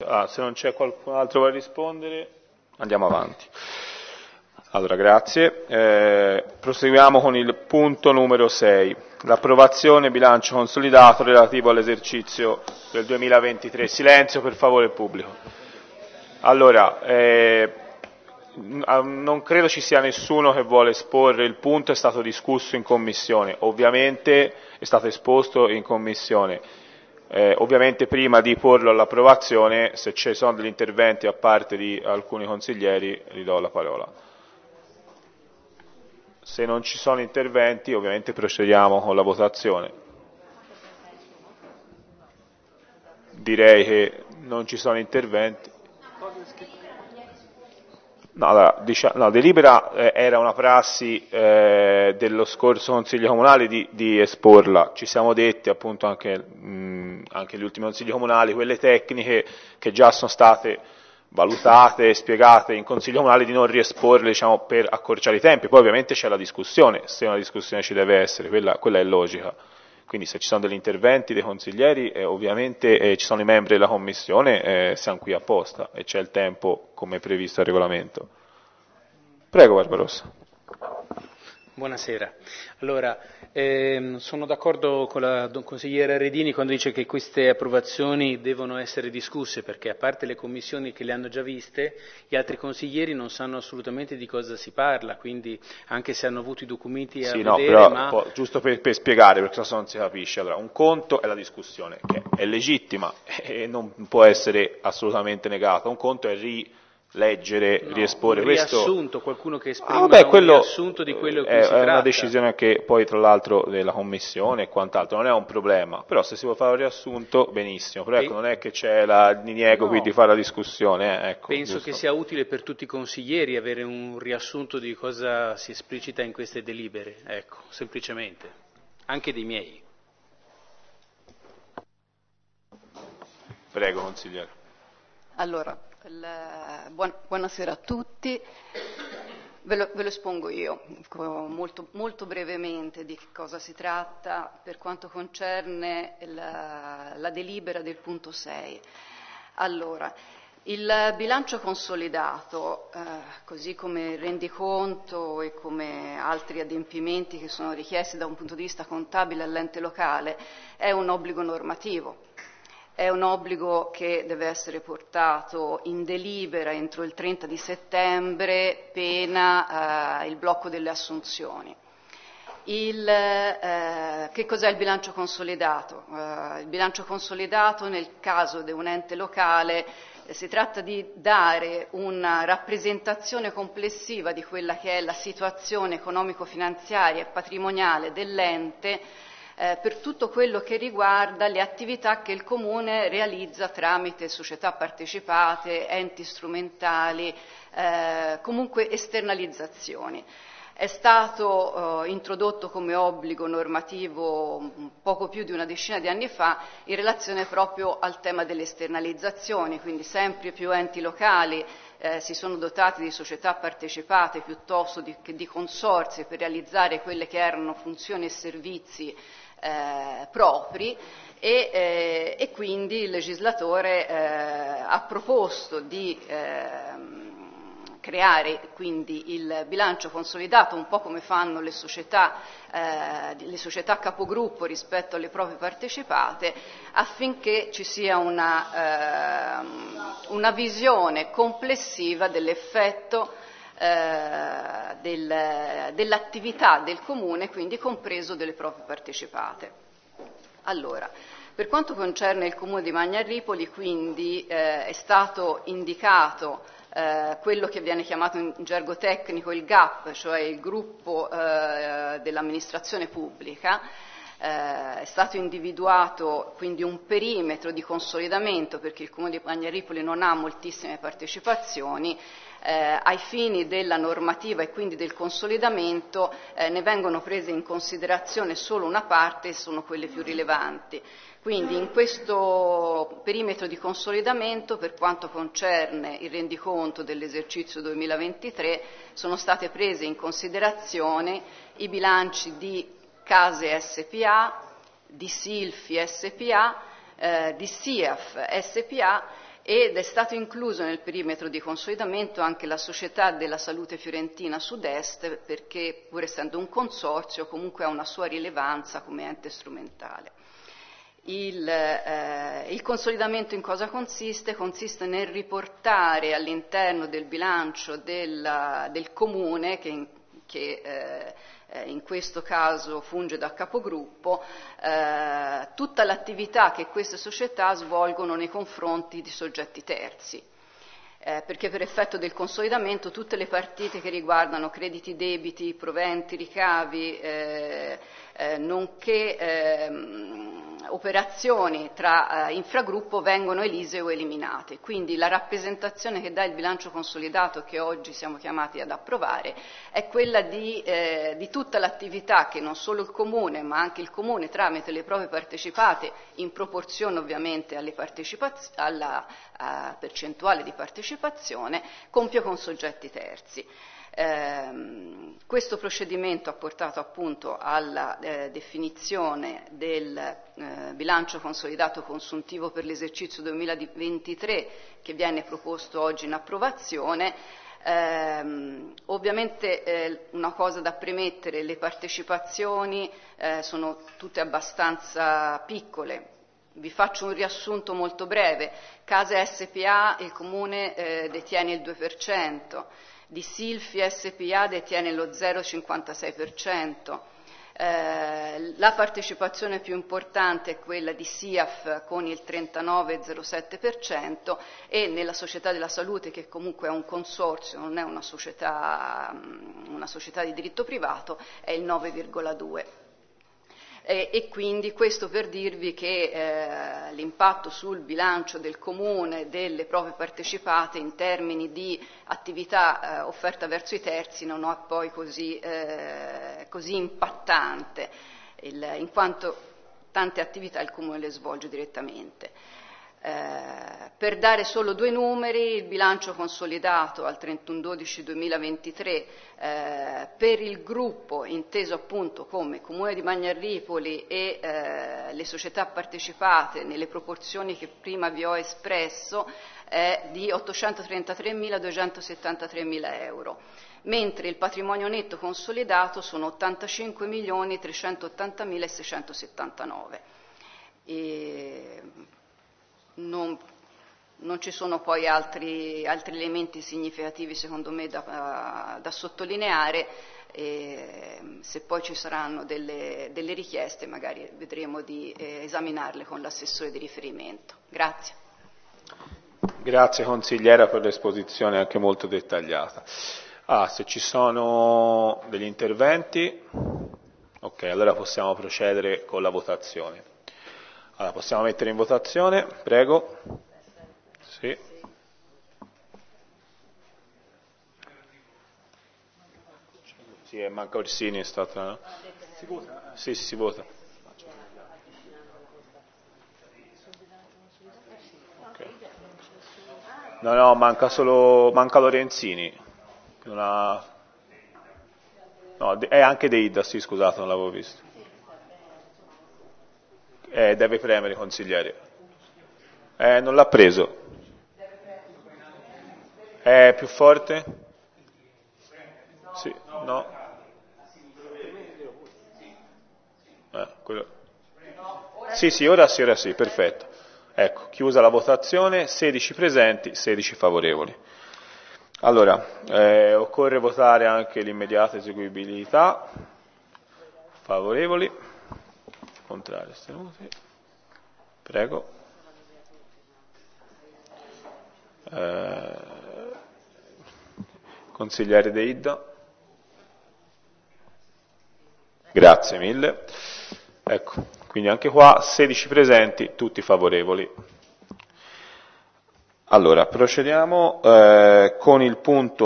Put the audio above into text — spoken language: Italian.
se non c'è qualcun altro che vuole rispondere, andiamo avanti. Allora, grazie. Proseguiamo con il punto numero 6, l'approvazione bilancio consolidato relativo all'esercizio del 2023. Silenzio, per favore, pubblico. Allora, non credo ci sia nessuno che vuole esporre il punto, è stato discusso in commissione, ovviamente è stato esposto in commissione. Ovviamente prima di porlo all'approvazione, se ci sono degli interventi a parte di alcuni consiglieri, ridò la parola. Se non ci sono interventi, ovviamente procediamo con la votazione. Direi che non ci sono interventi. No, allora, delibera era una prassi dello scorso Consiglio Comunale di esporla. Ci siamo detti appunto anche gli ultimi Consigli Comunali, quelle tecniche che già sono state valutate e spiegate in Consiglio Comunale, di non riesporle, diciamo, per accorciare i tempi. Poi ovviamente c'è la discussione, se una discussione ci deve essere, quella è logica. Quindi se ci sono degli interventi dei consiglieri, ovviamente ci sono i membri della Commissione, siamo qui apposta e c'è il tempo come previsto dal regolamento. Prego, Barbarossa. Buonasera. Allora, sono d'accordo con la consigliera Redini quando dice che queste approvazioni devono essere discusse, perché a parte le commissioni che le hanno già viste, gli altri consiglieri non sanno assolutamente di cosa si parla, quindi anche se hanno avuto i documenti a vedere, però, giusto per spiegare, perché se no non si capisce. Allora, un conto è la discussione, che è legittima e non può essere assolutamente negata. Un conto è riesporre questo. Riassunto, qualcuno che esprime un riassunto di quello che si tratta. È una decisione che poi tra l'altro della Commissione e quant'altro, non è un problema, però se si vuole fare un riassunto benissimo, però ecco, non è che c'è la diniego qui di fare la discussione. Ecco, penso giusto. che sia utile per tutti i consiglieri avere un riassunto di cosa si esplicita in queste delibere, ecco, semplicemente, anche dei miei. Prego, consigliere. Allora, buonasera a tutti. Ve lo espongo io, molto brevemente, di che cosa si tratta per quanto concerne la delibera del punto 6. Allora, il bilancio consolidato, così come il rendiconto e come altri adempimenti che sono richiesti da un punto di vista contabile all'ente locale, è un obbligo normativo. È un obbligo che deve essere portato in delibera entro il 30 di settembre, pena il blocco delle assunzioni. Che cos'è il bilancio consolidato? Il bilancio consolidato, nel caso di un ente locale, si tratta di dare una rappresentazione complessiva di quella che è la situazione economico-finanziaria e patrimoniale dell'ente, per tutto quello che riguarda le attività che il Comune realizza tramite società partecipate, enti strumentali, comunque esternalizzazioni. È stato introdotto come obbligo normativo poco più di una decina di anni fa in relazione proprio al tema delle esternalizzazioni, quindi sempre più enti locali si sono dotati di società partecipate piuttosto che di consorzi per realizzare quelle che erano funzioni e servizi propri e quindi il legislatore ha proposto di creare quindi il bilancio consolidato, un po' come fanno le società capogruppo rispetto alle proprie partecipate, affinché ci sia una visione complessiva dell'effetto dell'attività del Comune, quindi compreso delle proprie partecipate. Allora, per quanto concerne il Comune di Magnarripoli, quindi è stato indicato quello che viene chiamato in gergo tecnico il GAP, cioè il gruppo dell'amministrazione pubblica. È stato individuato quindi un perimetro di consolidamento, perché il Comune di Magnarripoli non ha moltissime partecipazioni. Ai fini della normativa e quindi del consolidamento ne vengono prese in considerazione solo una parte e sono quelle più rilevanti. Quindi in questo perimetro di consolidamento, per quanto concerne il rendiconto dell'esercizio 2023, sono state prese in considerazione i bilanci di Case SPA, di Silfi SPA, di SIAF SPA ed è stato incluso nel perimetro di consolidamento anche la Società della Salute Fiorentina Sud-Est, perché pur essendo un consorzio comunque ha una sua rilevanza come ente strumentale. Il consolidamento in cosa consiste? Consiste nel riportare all'interno del bilancio del comune, che in questo caso funge da capogruppo, tutta l'attività che queste società svolgono nei confronti di soggetti terzi. Perché per effetto del consolidamento tutte le partite che riguardano crediti, debiti, proventi, ricavi, nonché operazioni tra infragruppo vengono elise o eliminate. Quindi la rappresentazione che dà il bilancio consolidato che oggi siamo chiamati ad approvare è quella di tutta l'attività che non solo il Comune, ma anche il Comune tramite le proprie partecipate, in proporzione ovviamente alla percentuale di partecipazione, compie con soggetti terzi. Questo procedimento ha portato appunto alla definizione del bilancio consolidato consuntivo per l'esercizio 2023 che viene proposto oggi in approvazione. Ovviamente una cosa da premettere: le partecipazioni sono tutte abbastanza piccole. Vi faccio un riassunto molto breve. Case SPA il Comune detiene il 2%, di Silfi SPA detiene lo 0,56%, la partecipazione più importante è quella di SIAF con il 39,07% e nella Società della Salute, che comunque è un consorzio, non è una società di diritto privato, è il 9,2%. E quindi questo per dirvi che l'impatto sul bilancio del Comune delle proprie partecipate in termini di attività offerta verso i terzi non è poi così impattante, in quanto tante attività il Comune le svolge direttamente. Per dare solo due numeri, il bilancio consolidato al 31/12/2023 per il gruppo, inteso appunto come Comune di Magnarripoli e le società partecipate nelle proporzioni che prima vi ho espresso, è di 833.273.000 euro, mentre il patrimonio netto consolidato sono 85.380.679. Non ci sono poi altri elementi significativi secondo me da sottolineare, se poi ci saranno delle richieste magari vedremo di esaminarle con l'assessore di riferimento. Grazie. Grazie consigliera per l'esposizione anche molto dettagliata. Se ci sono degli interventi, ok, allora possiamo procedere con la votazione. Allora, possiamo mettere in votazione, prego. Sì. Sì, manca Orsini, è stata... No? Si vota? Sì, si vota. Okay. No, manca Lorenzini. Non ha... No, è anche Deida, sì, scusate, non l'avevo visto. Deve premere, consigliere. Non l'ha preso. È più forte? Sì, no. Sì, ora sì, perfetto. Ecco, chiusa la votazione, 16 presenti, 16 favorevoli. Allora, occorre votare anche l'immediata eseguibilità. Favorevoli. Contrari, astenuti. Prego. Consigliere Deida. Grazie mille. Ecco, quindi anche qua 16 presenti, tutti favorevoli. Allora, procediamo con il punto